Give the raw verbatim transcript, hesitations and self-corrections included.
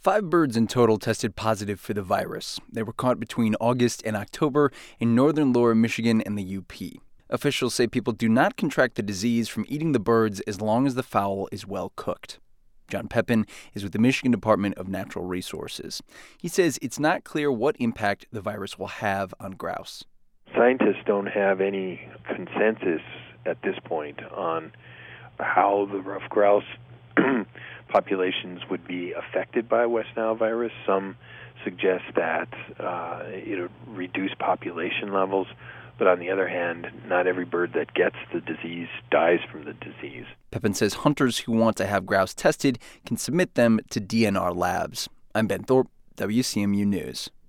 Five birds in total tested positive for the virus. They were caught between August and October in northern Lower Michigan and the U P. Officials say people do not contract the disease from eating the birds as long as the fowl is well cooked. John Pepin is with the Michigan Department of Natural Resources. He says it's not clear what impact the virus will have on grouse. Scientists don't have any consensus at this point on how the ruffed grouse populations would be affected by West Nile virus. Some suggest that uh, it'll reduce population levels, but on the other hand, not every bird that gets the disease dies from the disease. Pepin says hunters who want to have grouse tested can submit them to D N R labs. I'm Ben Thorpe, W C M U News.